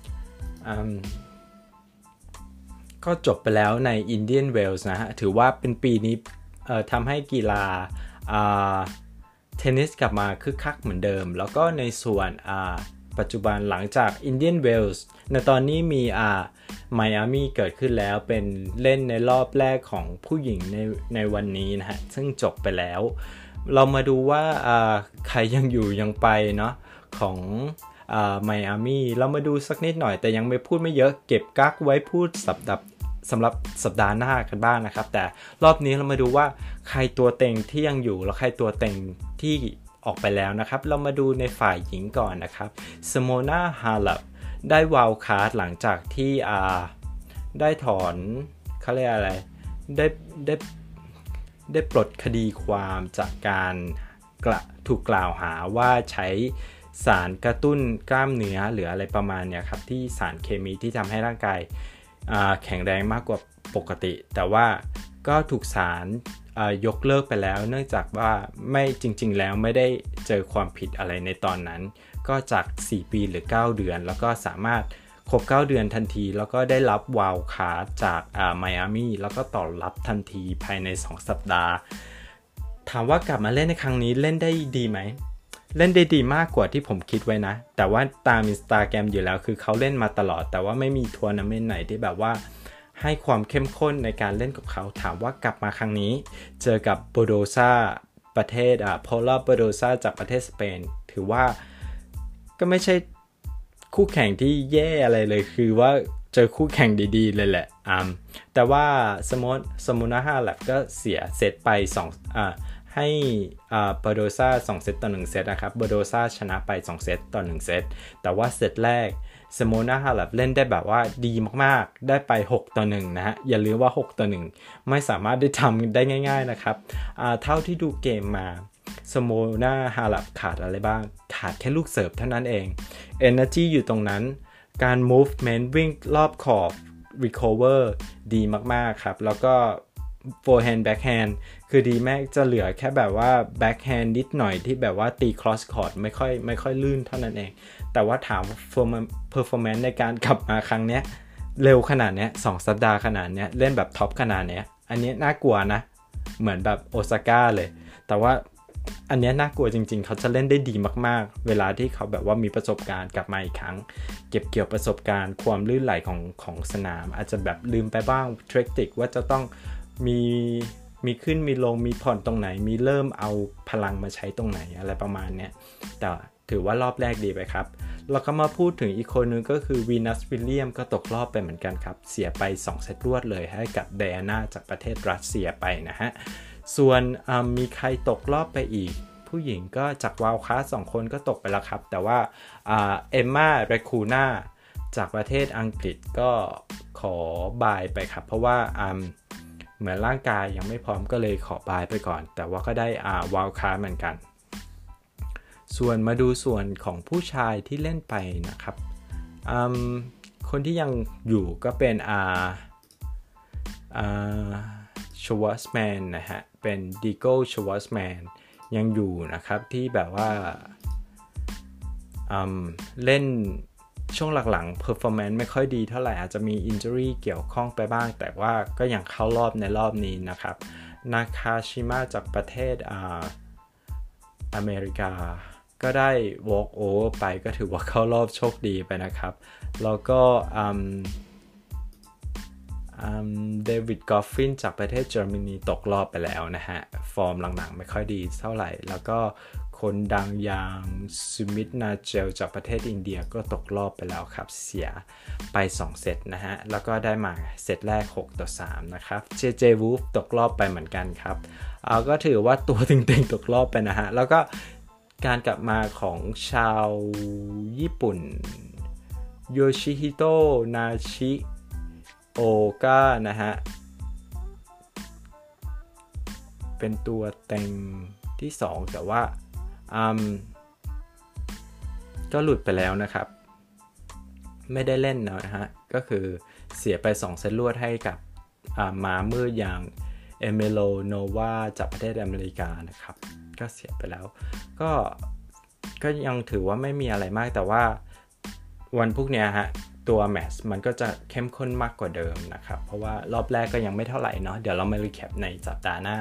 ก็จบไปแล้วใน Indian Wells นะฮะถือว่าเป็นปีนี้ทำให้กีฬาเทนนิสกลับมาคึกคักเหมือนเดิมแล้วก็ในส่วนปัจจุบันหลังจาก Indian Wells ในตอนนี้มีไมอามี่เกิดขึ้นแล้วเป็นเล่นในรอบแรกของผู้หญิงในในวันนี้นะฮะซึ่งจบไปแล้วเรามาดูว่าใครยังอยู่ยังไปเนาะของไมอามี่เรามาดูสักนิดหน่อยแต่ยังไม่พูดไม่เยอะเก็บกั๊กไว้พูดสัปดาห์สำหรับสัปดาห์หน้ากันบ้าง นะครับแต่รอบนี้เรามาดูว่าใครตัวเต็งที่ยังอยู่แล้วใครตัวเต็งที่ออกไปแล้วนะครับเรามาดูในฝ่ายหญิงก่อนนะครับสโมนาฮาลับได้วาลด์คาร์ดหลังจากที่ได้ถอนเขาเรียกอะไรได้ได้ได้ปลดคดีความจากการถูกกล่าวหาว่าใช้สารกระตุ้นกล้ามเนื้อหรืออะไรประมาณเนี้ยครับที่สารเคมีที่ทำให้ร่างกายแข็งแรงมากกว่าปกติแต่ว่าก็ถูกศาลยกเลิกไปแล้วเนื่องจากว่าไม่จริงๆแล้วไม่ได้เจอความผิดอะไรในตอนนั้นก็จากสี่ปีหรือเก้าเดือนแล้วก็สามารถครบเก้าเดือนทันทีแล้วก็ได้รับวาลด์คาร์ดจากไมอามี่แล้วก็ต่อรับทันทีภายในสองสัปดาห์ถามว่ากลับมาเล่นในครั้งนี้เล่นได้ดีไหมเล่นได้ดีมากกว่าที่ผมคิดไว้นะแต่ว่าตาม Instagram อยู่แล้วคือเขาเล่นมาตลอดแต่ว่าไม่มีทัวร์นาเมนต์ไหนที่แบบว่าให้ความเข้มข้นในการเล่นกับเขาถามว่ากลับมาครั้งนี้เจอกับโบโดซาประเทศอ่าโพลาร์เบโดซาจากประเทศสเปนถือว่าก็ไม่ใช่คู่แข่งที่แย่อะไรเลยคือว่าเจอคู่แข่งดีๆเลยแหละอ่าแต่ว่าสมมติสมุนาฮาแลบก็เสียเซตไปสองอ่าให้อ่าเบโดซาสองเซตต่อหนึ่งเซตนะครับเบโดซาชนะไปสองเซตต่อหนึ่งเซตแต่ว่าเซตแรกสโมนาฮาลับเล่นได้แบบว่าดีมากๆได้ไปหกต่อหนึ่งนะฮะอย่าลืมว่าหกต่อหนึ่งไม่สามารถได้ทำได้ง่ายๆนะครับอ่าเท่าที่ดูเกมมาสโมนาฮาลับขาดอะไรบ้างขาดแค่ลูกเสิร์ฟเท่านั้นเอง Energy อยู่ตรงนั้นการ movement วิ่งรอบขอบ recover ดีมากๆครับแล้วก็ forehand backhand คือดีแม่จะเหลือแค่แบบว่า backhand นิดหน่อยที่แบบว่าตี cross court ไม่ค่อยไม่ค่อยลื่นเท่านั้นเองแต่ว่าถาม performance ในการกลับมาครั้งเนี้ยเร็วขนาดเนี้ยสองสัปดาห์ขนาดเนี้ยเล่นแบบท็อปขนาดเนี้ยอันนี้น่ากลัวนะเหมือนแบบโอซาก้าเลยแต่ว่าอันนี้น่ากลัวจริงๆเขาจะเล่นได้ดีมากๆเวลาที่เขาแบบว่ามีประสบการณ์กลับมาอีกครั้งเก็บเกี่ยวประสบการณ์ความลื่นไหลของของสนามอาจจะแบบลืมไปบ้างเทคนิคว่าจะต้องมีมีขึ้นมีลงมีผ่อนตรงไหนมีเริ่มเอาพลังมาใช้ตรงไหนอะไรประมาณเนี้ยแต่ถือว่ารอบแรกดีไปครับเราก็มาพูดถึงอีกคนนึงก็คือวีนัสวิลเลียมก็ตกรอบไปเหมือนกันครับเสียไปสองเซตรวดเลยให้กับไดอาน่าจากประเทศรัสเซียไปนะฮะส่วนมีใครตกรอบไปอีกผู้หญิงก็จากวาลคลาสสองคนก็ตกไปแล้วครับแต่ว่าเอมม่าเรคูน่าจากประเทศอังกฤษก็ขอบายไปครับเพราะว่าเหมือนร่างกายยังไม่พร้อมก็เลยขอบายไปก่อนแต่ว่าก็ได้วาลคลาสเหมือนกันส่วนมาดูส่วนของผู้ชายที่เล่นไปนะครับคนที่ยังอยู่ก็เป็นอ่าอ่าชวอสแมนนะฮะเป็นดิโก้ชวอสแมนยังอยู่นะครับที่แบบว่าเล่นช่วงหลังๆ performance ไม่ค่อยดีเท่าไหร่อาจจะมี injury เกี่ยวข้องไปบ้างแต่ว่าก็ยังเข้ารอบในรอบนี้นะครับนาคาชิมะจากประเทศอ่าอเมริกาก็ได้ walk over ไปก็ถือว่าเข้ารอบโชคดีไปนะครับแล้วก็เดวิดกอฟฟินจากประเทศเยอรมนีตกรอบไปแล้วนะฮะฟอร์มหลังๆไม่ค่อยดีเท่าไหร่แล้วก็คนดังอย่างซูมิตนาเจลจากประเทศอินเดียก็ตกรอบไปแล้วครับเสียไปสองเซตนะฮะแล้วก็ได้มาเซตแรกหกต่อสามนะครับเจเจวูฟตกรอบไปเหมือนกันครับเอาก็ถือว่าตัวตึงๆตกรอบไปนะฮะแล้วก็การกลับมาของชาวญี่ปุ่นโยชิฮิโตะนาชิโอกะนะฮะเป็นตัวเต็งที่สองแต่ว่าก็หลุดไปแล้วนะครับไม่ได้เล่นนะฮะก็คือเสียไปสองเซตรวดให้กับม้ามืดอย่างเอเมโลโนวาจากประเทศอเมริกานะครับก็เสียไปแล้วก็ก็ยังถือว่าไม่มีอะไรมากแต่ว่าวันพวกเนี้ยฮะตัวแมตช์มันก็จะเข้มข้นมากกว่าเดิมนะครับเพราะว่ารอบแรกก็ยังไม่เท่าไหร่เนาะเดี๋ยวเรามารีแคปในสัปดาห์หน้า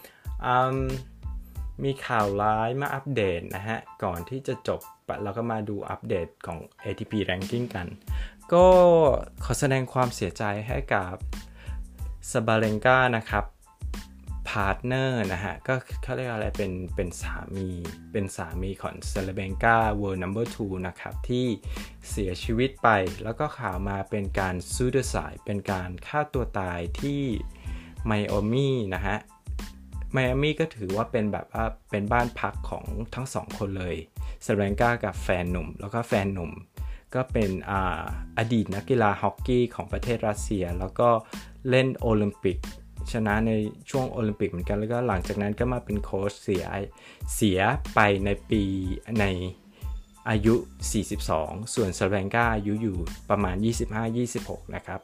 มีข่าวร้ายมาอัปเดตนะฮะก่อนที่จะจบเราก็มาดูอัปเดตของ เอ ที พี Ranking กันก็ขอแสดงความเสียใจให้กับซาบาเลนกานะครับพาร์ทเนอร์นะฮะก็เขาเรียกอะไรเป็นเป็นสามีเป็นสามีของซาบาเลนกา World นัมเบอร์ ทูนะครับที่เสียชีวิตไปแล้วก็ข่าวมาเป็นการซูดไซด์เป็นการฆ่าตัวตายที่ไมอามี่นะฮะไมอามี่ก็ถือว่าเป็นแบบว่าเป็นบ้านพักของทั้งสองคนเลยซาบาเลนกากับแฟนหนุ่มแล้วก็แฟนหนุ่มก็เป็นอ่าอดีตนักกีฬาฮอกกี้ของประเทศรัสเซียแล้วก็เล่นโอลิมปิกชนะในช่วงโอลิมปิกเหมือนกันแล้วก็หลังจากนั้นก็มาเป็นโค้ชเสียเสียไปในปีในอายุสี่สิบสองส่วนซาบาเลนกาอายุอยู่ประมาณ ยี่สิบห้ายี่สิบหก นะครับ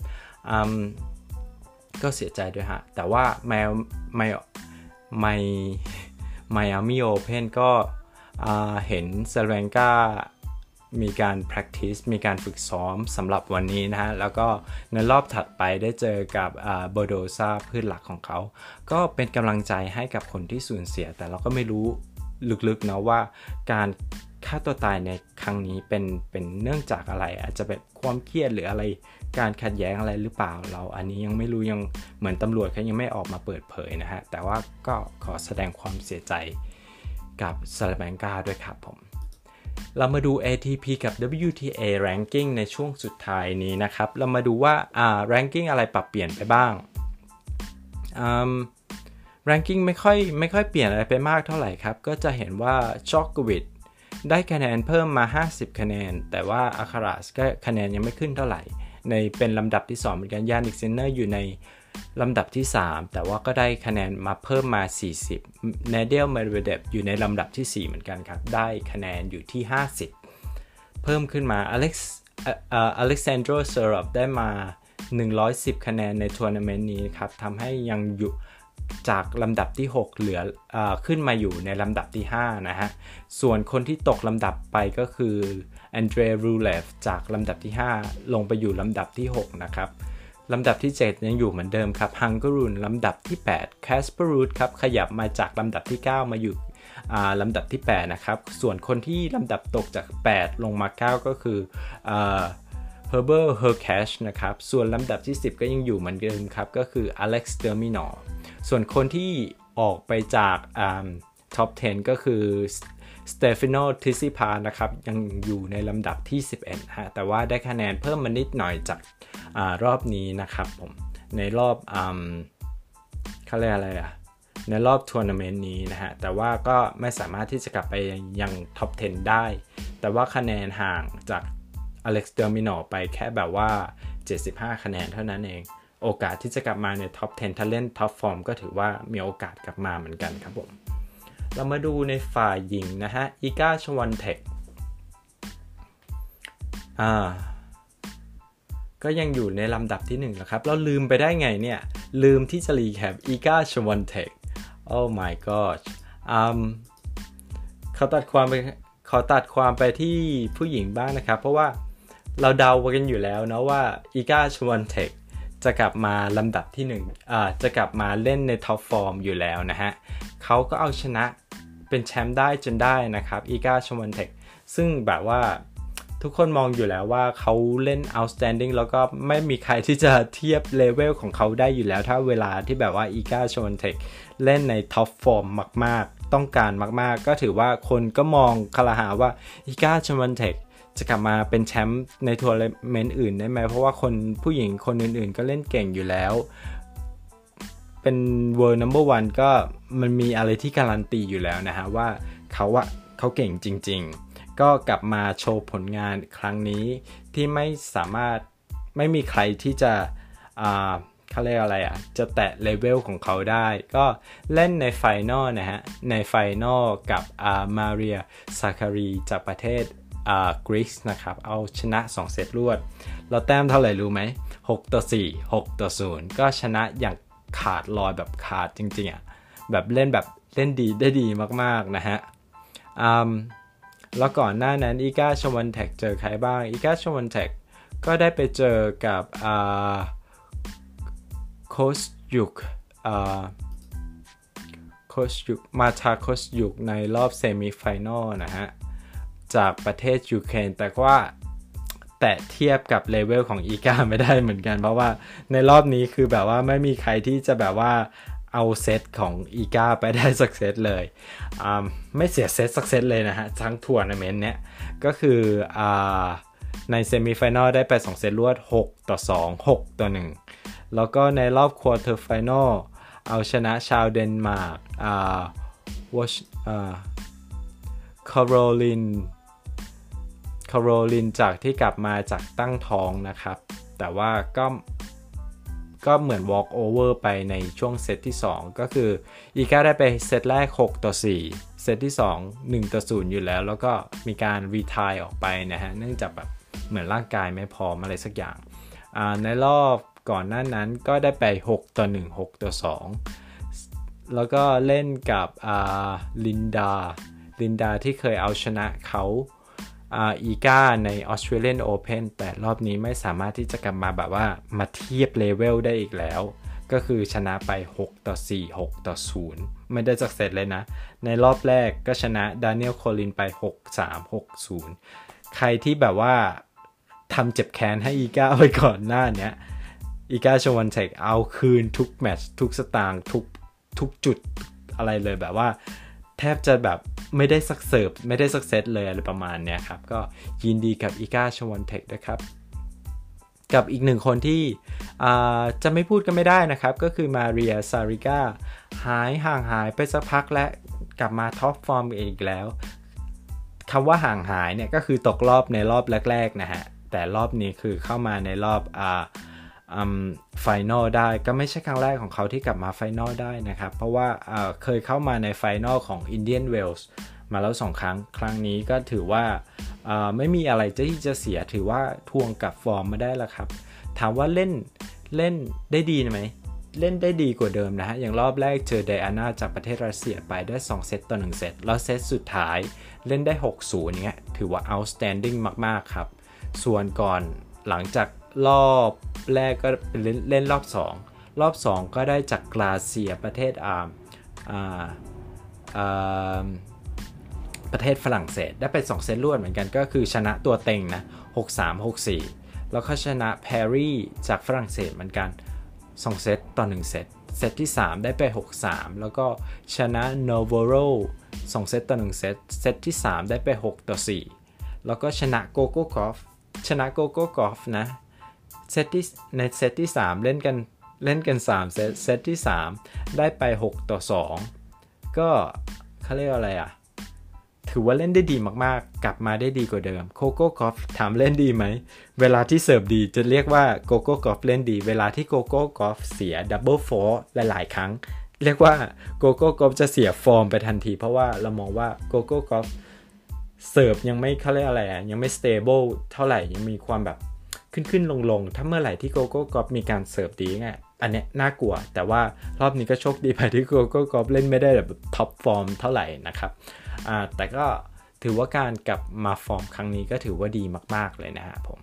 ก็เสียใจด้วยฮะแต่ว่าไมไมไมไมอามี่โอเพ่นก็เห็นซาบาเลนกามีการ practice มีการฝึกซ้อมสำหรับวันนี้นะฮะแล้วก็ในรอบถัดไปได้เจอกับโบโดซาพืชหลักของเขาก็เป็นกำลังใจให้กับคนที่สูญเสียแต่เราก็ไม่รู้ลึกๆนะว่าการฆ่าตัวตายในครั้งนี้เป็นเป็นเนื่องจากอะไรอาจจะเป็นความเครียดหรืออะไรการขัดแย้งอะไรหรือเปล่าเราอันนี้ยังไม่รู้ยังเหมือนตำรวจเขายังไม่ออกมาเปิดเผยนะฮะแต่ว่าก็ขอแสดงความเสียใจกับซาลาแมงกาด้วยครับผมเรามาดู เอ ที พี กับ ดับเบิลยู ที เอ ranking ในช่วงสุดท้ายนี้นะครับเรามาดูว่าอ่า ranking อะไรปรับเปลี่ยนไปบ้างอืม ranking ไม่ค่อยไม่ค่อยเปลี่ยนอะไรไปมากเท่าไหร่ครับก็จะเห็นว่าจ็อกโกวิชได้คะแนนเพิ่มมาห้าสิบคะแนนแต่ว่าอาคาราสก็คะแนนยังไม่ขึ้นเท่าไหร่ในเป็นลำดับที่สองเหมือนกันยานิกซินเนอร์อยู่ในลำดับที่สามแต่ว่าก็ได้คะแนนมาเพิ่มมาสี่สิบเนเดลเมดเวเดฟอยู่ในลำดับที่สี่เหมือนกันครับได้คะแนนอยู่ที่ห้าสิบเพิ่มขึ้นมาอเล็กซ์เอ่ออเล็กซานโดรเซอรอฟได้มาหนึ่งร้อยสิบคะแนนในทัวร์นาเมนต์นี้ครับทำให้ยังอยู่จากลำดับที่หกเหลือเอ่อขึ้นมาอยู่ในลำดับที่ห้านะฮะส่วนคนที่ตกลำดับไปก็คือแอนเดรรูเลฟจากลำดับที่ห้าลงไปอยู่ลำดับที่หกนะครับลำดับที่เจ็ดยังอยู่เหมือนเดิมครับฮังการูนลำดับที่แปดแคสเปอรูทครับขยับมาจากลำดับที่เก้ามาอยู่อ่าลำดับที่แปดนะครับส่วนคนที่ลำดับตกจากแปดลงมาเก้าก็คืออ่าเฮอร์เบอร์เฮอร์แคชนะครับส่วนลำดับที่สิบก็ยังอยู่เหมือนเดิมครับก็คืออเล็กซ์เดอร์มินอร์ส่วนคนที่ออกไปจากท็อปสิบก็คือสเตฟานโน ทิซิพานะครับยังอยู่ในลำดับที่สิบเอ็ดฮะแต่ว่าได้คะแนนเพิ่มมานิดหน่อยจากอารอบนี้นะครับผมในรอบอ่าเขาเรียกอะไรอะในรอบทัวร์นาเมนต์นี้นะฮะแต่ว่าก็ไม่สามารถที่จะกลับไปยังท็อปสิบได้แต่ว่าคะแนนห่างจากอเล็กซ์เดอร์มินอร์ไปแค่แบบว่าเจ็ดสิบห้าคะแนนเท่านั้นเองโอกาสที่จะกลับมาในท็อปสิบถ้าเล่นท็อปฟอร์มก็ถือว่ามีโอกาสกลับมาเหมือนกันครับผมเรามาดูในฝ่ายหญิงนะฮะอีกาชวันเทคอ่าก็ยังอยู่ในลำดับที่หนึ่งแหละครับเราลืมไปได้ไงเนี่ยลืมที่จะรีแคปอีกาชวันเทคโอ้ my god อืมเขาตัดความไปขอตัดความไปที่ผู้หญิงบ้างนะครับเพราะว่าเราเดากันอยู่แล้วนะว่าอีกาชวันเทคจะกลับมาลำดับที่หนึ่งอ่าจะกลับมาเล่นในท็อปฟอร์มอยู่แล้วนะฮะเขาก็เอาชนะเป็นแชมป์ได้จนได้นะครับอีกาชวันเทคซึ่งแบบว่าทุกคนมองอยู่แล้วว่าเขาเล่น outstanding แล้วก็ไม่มีใครที่จะเทียบเลเวลของเขาได้อยู่แล้วถ้าเวลาที่แบบว่าอีกาชวันเทคเล่นในท็อปฟอร์มมากๆต้องการมากๆก็ถือว่าคนก็มองคลาหาว่าอีกาชวันเทคจะกลับมาเป็นแชมป์ในทัวร์นาเมนต์อื่นได้ไหมเพราะว่าคนผู้หญิงคนอื่นๆก็เล่นเก่งอยู่แล้วเป็น World Number วัน ก็มันมีอะไรที่การันตีอยู่แล้วนะฮะว่าเขาอะเขาเก่งจริงๆก็กลับมาโชว์ผลงานครั้งนี้ที่ไม่สามารถไม่มีใครที่จะอ่าเขาเรียกอะไรอ่ะจะแตะเลเวลของเขาได้ก็เล่นในไฟนอลนะฮะในไฟนอลกับอ่ามาเรียซาคารีจากประเทศอ่ากรีซนะครับเอาชนะสองเซตรวดเราแต้มเท่าไหร่รู้ไหมหกต่อสี่ หกต่อศูนย์ก็ชนะอย่างขาดลอยแบบขาดจริงๆอ่ะแบบเล่นแบบเล่นดีได้ดีมากๆนะฮะอืมแล้วก่อนหน้านั้นอีกาชวันเทคเจอใครบ้างอีกาชวันเทคก็ได้ไปเจอกับอ่าโคชยุกอ่าโคชยุกมาทาโคชยุกในรอบเซมิไฟนอลนะฮะจากประเทศยูเครนแต่ว่าแต่เทียบกับเลเวลของอีกาไม่ได้เหมือนกันเพราะว่าในรอบนี้คือแบบว่าไม่มีใครที่จะแบบว่าเอาเซตของอีกาไปได้สักเซตเลยอ่าไม่เสียเซตสักเซตเลยนะฮะทั้งทัวร์นาเมนต์เนี้ยก็คืออ่าในเซมิไฟนอลได้ไปสองเซตรวดหกต่อสอง หกต่อหนึ่งแล้วก็ในรอบควอเตอร์ไฟนอลเอาชนะชาวเดนมาร์กอ่าวอชอ่าคาโรลินคาโรลินจากที่กลับมาจากตั้งท้องนะครับแต่ว่าก็ก็เหมือน walk over ไปในช่วงเซตที่สองก็คืออีกาได้ไปเซตแรกหกต่อสี่เซตที่สอง หนึ่งต่อศูนย์อยู่แล้วแล้วก็มีการรีไทร์ออกไปนะฮะเนื่องจากแบบเหมือนร่างกายไม่พร้อมอะไรสักอย่างอ่าในรอบก่อนหน้านั้นก็ได้ไปหกต่อหนึ่ง หกต่อสองแล้วก็เล่นกับอ่าลินดาลินดาที่เคยเอาชนะเขาอีกาใน Australian Open แต่รอบนี้ไม่สามารถที่จะกลับมาแบบว่ามาเทียบเลเวลได้อีกแล้วก็คือชนะไปหกต่อสี่ หกต่อศูนย์ไม่ได้สักเซตเลยนะในรอบแรกก็ชนะดานิเอลโคลินไปหกสาม หกศูนย์ใครที่แบบว่าทำเจ็บแค้นให้อีก้าไว้ก่อนหน้านี้อีก้าชวันเทคเอาคืนทุกแมตช์ทุกสตางค์ทุกทุกจุดอะไรเลยแบบว่าแทบจะแบบไม่ได้สักเสิร์ฟไม่ได้สักเซตเลยอะไรประมาณเนี้ยครับก็ยินดีกับอีก้าชวันเทคนะครับกับอีกหนึ่งคนที่จะไม่พูดกันไม่ได้นะครับก็คือมาเรียซาริกาหายห่างหายไปสักพักและกลับมาท็อปฟอร์มอีกแล้วคำว่าห่างหายเนี่ยก็คือตกรอบในรอบแรกๆนะฮะแต่รอบนี้คือเข้ามาในรอบอ่าอืมไฟนอลได้ก็ไม่ใช่ครั้งแรกของเขาที่กลับมาไฟนอลได้นะครับเพราะว่าเอ่อเคยเข้ามาในไฟนอลของ Indian Wells มาแล้วสองครั้งครั้งนี้ก็ถือว่าเอ่อไม่มีอะไรที่จะเสียถือว่าทวงกลับฟอร์มมาได้แล้วครับถามว่าเล่นเล่นได้ดีไหมเล่นได้ดีกว่าเดิมนะฮะอย่างรอบแรกเจอไดอาน่าจากประเทศรัสเซียไปได้สองเซตต่อหนึ่งเซตแล้วเซตสุดท้ายเล่นได้ หกศูนย์ อย่างเงี้ยถือว่า outstanding มากๆครับส่วนก่อนหลังจากรอบแรกก็เล่นเล่นรอบสองรอบสองก็ได้จากกราเซียประเทศอ่าอ่าอ่าประเทศฝรั่งเศสได้ไปสองเซตรวดเหมือนกันก็คือชนะตัวเต็งนะหกสาม หกสี่แล้วก็ชนะแพรีจากฝรั่งเศสเหมือนกันสองเซตต่อหนึ่งเซตเซตที่สามได้ไปหกสามแล้วก็ชนะโนโวโรสองเซตต่อหนึ่งเซตเซตที่สามได้ไปหกต่อสี่แล้วก็ชนะโกโก้กอล์ฟชนะโกโก้กอล์ฟนะเซตที่ในเซตที่สามเล่นกันเล่นกันสามเซตเซตที่สามได้ไปหกต่อสองก็เขาเรียกอะไรอ่ะถือว่าเล่นได้ดีมากๆกลับมาได้ดีกว่าเดิมโกโก้กอล์ฟถามเล่นดีไหมเวลาที่เสิร์ฟดีจะเรียกว่าโกโก้กอล์ฟเล่นดีเวลาที่โกโก้กอล์ฟเสียดับเบิลโฟร์หลายๆครั้งเรียกว่าโกโก้กอล์ฟจะเสียฟอร์มไปทันทีเพราะว่าเรามองว่าโกโก้กอล์ฟเสิร์ฟยังไม่เขาเรียกอะไรอ่ะยังไม่สเตเบิลเท่าไหร่ยังมีความแบบขึ้นขึ้นลงลงถ้าเมื่อไหร่ที่โกโก้กอล์ฟมีการเสิร์ฟดีไงอันเนี้ยน่ากลัวแต่ว่ารอบนี้ก็โชคดีไปที่โกโก้กอล์ฟเล่นไม่ได้แบบท็อปฟอร์มเท่าไหร่นะครับอ่าแต่ก็ถือว่าการกลับมาฟอร์มครั้งนี้ก็ถือว่าดีมากๆเลยนะฮะผม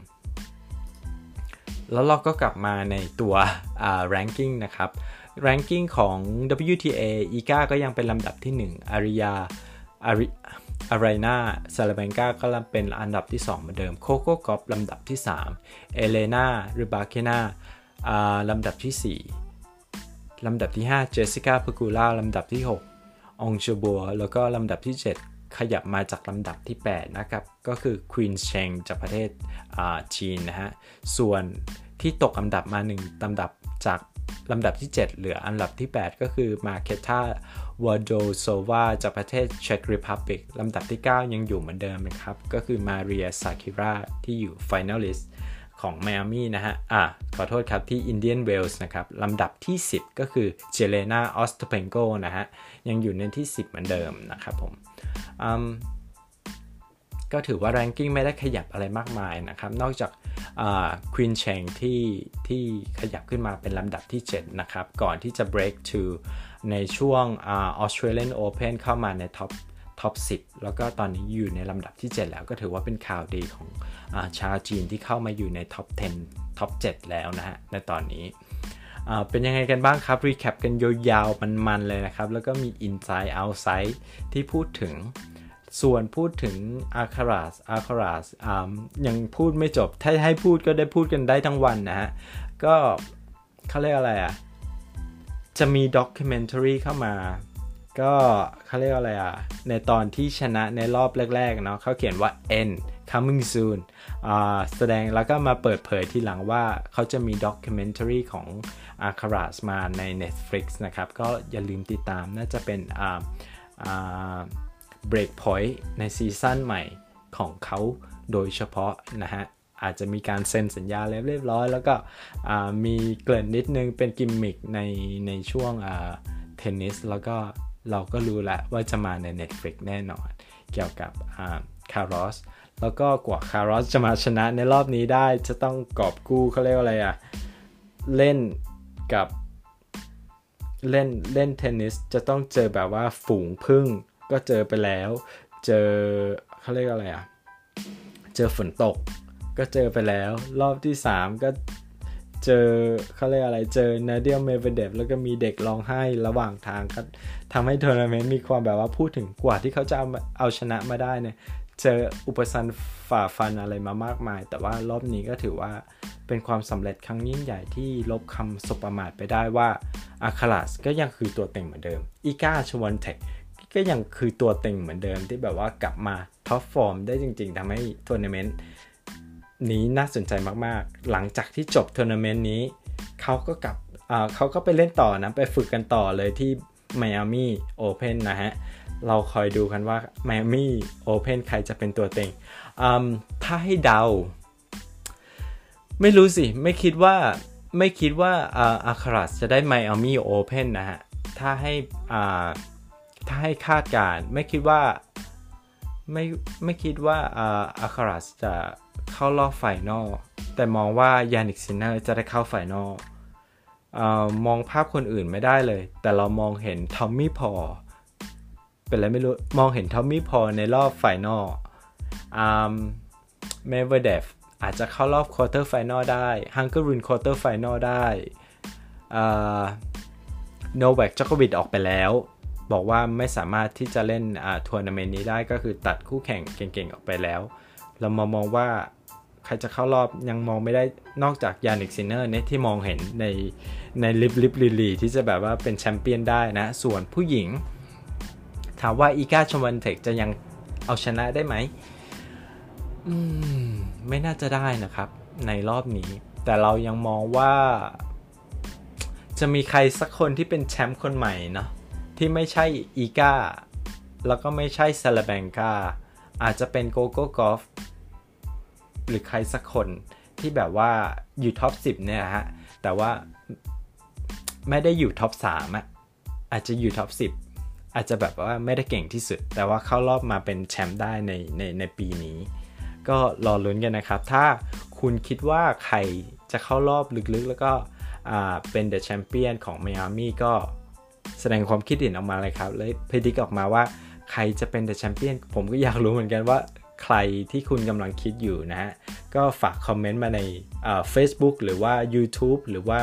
แล้วเราก็กลับมาในตัวอ่า ranking นะครับ ranking ของ ดับเบิลยู ที เอ อีกาก็ยังเป็นลำดับที่หนึ่งอาริยาอาริอารีนาซาลาเบนกาก็เป็นอันดับที่สองเหมือนเดิมโคโค่กอล์ฟลำดับที่สามเอเลนาหรือบาเคนาอ่าลำดับที่สี่ลำดับที่ห้าเจสสิก้าเพกูล่าลำดับที่หกองชบัวแล้วก็ลำดับที่เจ็ดขยับมาจากลำดับที่แปดนะครับก็คือควีนเชงจากประเทศจีนนะฮะส่วนที่ตกอันดับมาหนึ่งลำดับจากลำดับที่เจ็ดเหลืออันดับที่แปดก็คือมาเคตาวาโดโซวาจากประเทศเช็กรีพับลิกลำดับที่เก้ายังอยู่เหมือนเดิมนะครับก็คือมาเรียซาคิราที่อยู่ไฟแนลิสต์ของไมอามี่นะฮะอ่ะขอโทษครับที่ Indian Wells นะครับลำดับที่สิบก็คือเจเลนาออสตเพนโกนะฮะยังอยู่ในที่สิบเหมือนเดิมนะครับผมก็ถือว่า ranking ไม่ได้ขยับอะไรมากมายนะครับนอกจากควีนเชงที่ที่ขยับขึ้นมาเป็นลำดับที่เจ็ดนะครับก่อนที่จะ break to ในช่วง Australian Open เข้ามาใน top top สิบแล้วก็ตอนนี้อยู่ในลำดับที่เจ็ดแล้วก็ถือว่าเป็นข่าวดีของอาชาวจีนที่เข้ามาอยู่ใน top สิบ top เจ็ดแล้วนะฮะในตอนนี้เป็นยังไงกันบ้างครับ recap กันยาวๆมันๆเลยนะครับแล้วก็มี inside outside ที่พูดถึงส่วนพูดถึงอาคาราสอาคาราสยังพูดไม่จบถ้าให้พูดก็ได้พูดกันได้ทั้งวันนะฮะก็เขาเรียกอะไรอ่ะจะมีด็อกิเมนทารีเข้ามาก็เขาเรียกอะไรอ่ะในตอนที่ชนะในรอบแรกๆเนาะเขาเขียนว่า N coming soon อ่าแสดงแล้วก็มาเปิดเผยทีหลังว่าเขาจะมีด็อกิเมนทารีของอาคาราสมาใน Netflix นะครับก็อย่าลืมติดตามน่าจะเป็นอ่าอ่าBreakpoint ในซีซั่นใหม่ของเขาโดยเฉพาะนะฮะอาจจะมีการเซ็นสัญญาเรียบร้อยแล้วก็มีเกริ่นนิดนึงเป็นกิมมิคในในช่วงเทนนิสแล้วก็เราก็รู้แล้วว่าจะมาใน Netflix แน่นอนเกี่ยวกับคาร์ลอสแล้วก็กว่าคาร์ลอสจะมาชนะในรอบนี้ได้จะต้องกอบกู้เขาเรียกว่าอะไรอ่ะเล่นกับเล่นเล่นเทนนิสจะต้องเจอแบบว่าฝูงผึ้งก็เจอไปแล้วเจอเขาเรียกอะไรอ่ะเจอฝนตกก็เจอไปแล้วรอบที่สามก็เจอเขาเรียกอะไรเจอนาเดียเมเวเดฟแล้วก็มีเด็กร้องไห้ระหว่างทางก็ทำให้ทัวร์นาเมนต์มีความแบบว่าพูดถึงกว่าที่เขาจะเอาเอาชนะมาได้เนี่ยเจออุปสรรคฝ่าฟันอะไรมามากมายแต่ว่ารอบนี้ก็ถือว่าเป็นความสำเร็จครั้งยิ่งใหญ่ที่ลบคำสบประมาทไปได้ว่าอาคาราสก็ยังคือตัวเต็งเหมือนเดิมอีกาชวันเทคก็ยังคือตัวเต็งเหมือนเดิมที่แบบว่ากลับมาท็อปฟอร์มได้จริงๆทำให้ทัวร์นาเมนต์นี้น่าสนใจมากๆหลังจากที่จบทัวร์นาเมนต์นี้เขาก็กลับเขาก็ไปเล่นต่อนะไปฝึกกันต่อเลยที่ Miami Open นะฮะเราคอยดูกันว่า Miami Open ใครจะเป็นตัวเต็งถ้าให้เดาไม่รู้สิไม่คิดว่าไม่คิดว่าอาคารัสจะได้ Miami Open นะฮะถ้าให้ถ้าให้คาดการไม่คิดว่าไม่ไม่คิดว่าอาคารัสจะเข้ารอบไฟนอลแต่มองว่ายานิกซินเนอร์จะได้เข้าไฟนอลมองภาพคนอื่นไม่ได้เลยแต่เรามองเห็นทอมมี่พอลเป็นอะไรไม่รู้มองเห็นทอมมี่พอลในรอบไฟนอลเมเวเดฟอาจจะเข้ารอบควอเตอร์ไฟนอลได้ฮังเกอรินควอเตอร์ไฟนอลได้โนแวค จอโควิชออกไปแล้วบอกว่าไม่สามารถที่จะเล่นทัวร์นาเมนต์นี้ได้ก็คือตัดคู่แข่งเก่งๆออกไปแล้วเรามามองว่าใครจะเข้ารอบยังมองไม่ได้นอกจากยานิกซินเนอร์เนี่ยที่มองเห็นในในลิฟลิฟลีลีที่จะแบบว่าเป็นแชมเปี้ยนได้นะส่วนผู้หญิงถามว่าอีกาชวันเทคจะยังเอาชนะได้ไหมอืมไม่น่าจะได้นะครับในรอบนี้แต่เรายังมองว่าจะมีใครสักคนที่เป็นแชมป์คนใหม่เนาะที่ไม่ใช่อีกาแล้วก็ไม่ใช่ซาลาแบงกาอาจจะเป็นโกโก้กอล์ฟหรือใครสักคนที่แบบว่าอยู่ท็อปสิบเนี่ยฮะแต่ว่าไม่ได้อยู่ท็อปสามอ่ะอาจจะอยู่ท็อปสิบอาจจะแบบว่าไม่ได้เก่งที่สุดแต่ว่าเข้ารอบมาเป็นแชมป์ได้ในในในปีนี้ก็รอลุ้นกันนะครับถ้าคุณคิดว่าใครจะเข้ารอบลึกๆแล้วก็อ่าเป็นเดอะแชมเปี้ยนของไมอามี่ก็แสดงความคิดเห็นออกมาเลยครับเลยพิจิกออกมาว่าใครจะเป็นเดอะแชมเปี้ยนผมก็อยากรู้เหมือนกันว่าใครที่คุณกำลังคิดอยู่นะฮะก็ฝากคอมเมนต์มาใน Facebook หรือว่า YouTube หรือว่า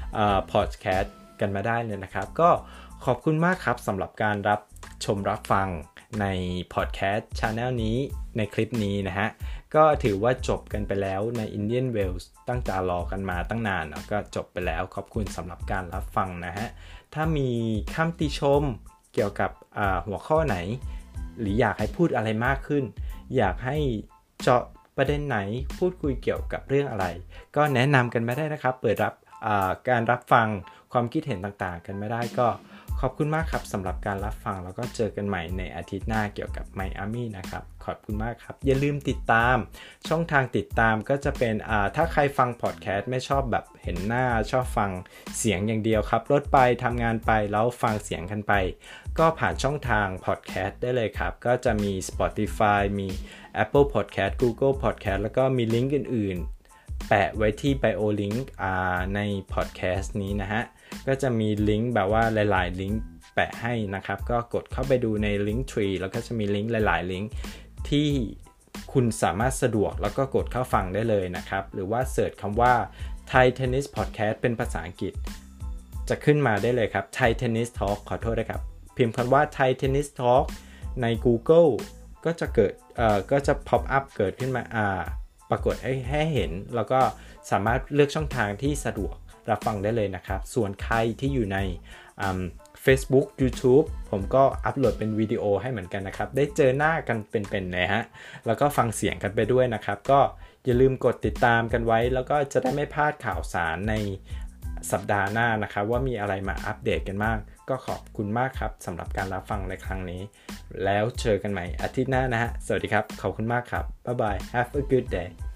Podcast กันมาได้เลยนะครับก็ขอบคุณมากครับสำหรับการรับชมรับฟังใน Podcast Channel นี้ในคลิปนี้นะฮะก็ถือว่าจบกันไปแล้วใน Indian Wells ตั้งแต่รอกันมาตั้งนานก็จบไปแล้วขอบคุณสำหรับการรับฟังนะฮะถ้ามีคำติชมเกี่ยวกับหัวข้อไหนหรืออยากให้พูดอะไรมากขึ้นอยากให้เจาะประเด็นไหนพูดคุยเกี่ยวกับเรื่องอะไรก็แนะนำกันมาได้นะครับเปิดรับการรับฟังความคิดเห็นต่างๆกันมาได้ก็ขอบคุณมากครับสำหรับการรับฟังแล้วก็เจอกันใหม่ในอาทิตย์หน้าเกี่ยวกับไมอามี่นะครับขอบคุณมากครับอย่าลืมติดตามช่องทางติดตามก็จะเป็นถ้าใครฟังพอดแคสต์ไม่ชอบแบบเห็นหน้าชอบฟังเสียงอย่างเดียวครับรถไปทำงานไปแล้วฟังเสียงกันไปก็ผ่านช่องทางพอดแคสต์ได้เลยครับก็จะมี Spotify มี Apple Podcast Google Podcast แล้วก็มีลิงก์อื่นๆแปะไว้ที่ Bio Link ในพอดแคสต์นี้นะฮะก็จะมีลิงก์แบบว่าหลายๆลิงก์แปะให้นะครับก็กดเข้าไปดูใน Linktree แล้วก็จะมีลิงก์หลายๆลิงก์ที่คุณสามารถสะดวกแล้วก็กดเข้าฟังได้เลยนะครับหรือว่าเสิร์ชคำว่า Thai Tennis Podcast เป็นภาษาอังกฤษจะขึ้นมาได้เลยครับ Thai Tennis Talk ขอโทษนะครับพิมพ์คำว่า Thai Tennis Talk ใน Google ก็จะเกิดเอ่อก็จะ pop up เกิดขึ้นมาอ่าปรากฏให้ให้เห็นแล้วก็สามารถเลือกช่องทางที่สะดวกรับฟังได้เลยนะครับส่วนใครที่อยู่ใน Facebook YouTube ผมก็อัปโหลดเป็นวิดีโอให้เหมือนกันนะครับได้เจอหน้ากันเป็นๆเลยฮะแล้วก็ฟังเสียงกันไปด้วยนะครับก็อย่าลืมกดติดตามกันไว้แล้วก็จะได้ไม่พลาดข่าวสารในสัปดาห์หน้านะครับว่ามีอะไรมาอัปเดตกันบ้างก็ขอบคุณมากครับสำหรับการรับฟังในครั้งนี้แล้วเจอกันใหม่อาทิตย์หน้านะฮะสวัสดีครับขอบคุณมากครับบ๊ายบาย Have a good day